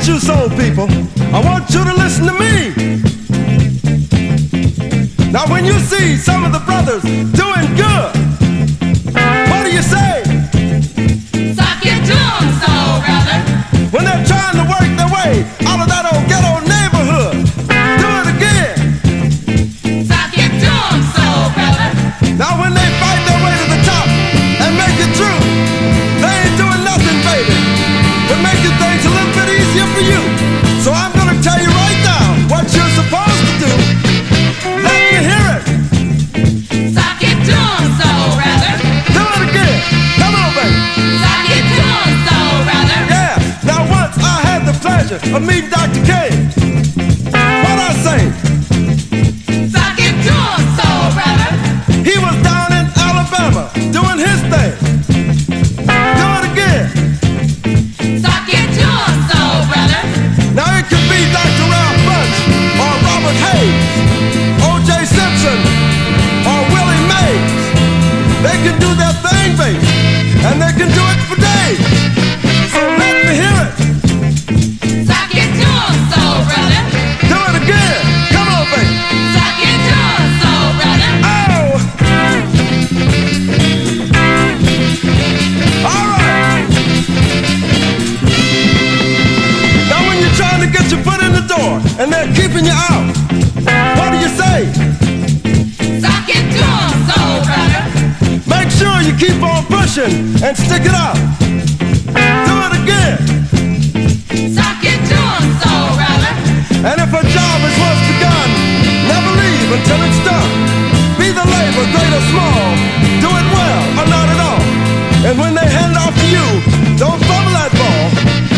you soul people, I want you to listen to me. Now when you see some of the brothers doing good, what do you say? Suck it to 'em, soul brother. When they're trying to work their way out of that old ghetto neighborhood, do it again. Suck it to 'em, soul brother. Now when they fight their way to the top and make it through, they ain't doing nothing, baby, but making things a little bit easier for you. So I'm gonna tell you right now what you're supposed to do. Let me hear it. Suck it to 'em, soul brother. Do it again. Come on, baby. Suck it to 'em, soul brother. Yeah. Now once I had the pleasure of meeting Dr. K. What I say? Suck it to 'em, soul brother. He was down in Alabama doing his thing. Do it again. Suck it to 'em, soul brother. Now it could be Dr. Ralph Bunch or Robert Hayes, O.J. Simpson or Willie Mays. They can do their thing, baby, and they can do it for days. So let me hear it. Suck it to 'em, soul brother. Do it again. Come on, baby. Suck it to 'em, soul brother. Oh! All right. Now when you're trying to get your foot in the door and they're keeping you out, what do you say? Suck it to 'em, soul brother. Make sure you keep on pushing and stick it out. Do it again. Suck it to 'em, soul brother. And if a job is once begun, never leave until it's done. Be the labor, great or small, do it well or not at all. And when they hand off to you, don't fumble that ball.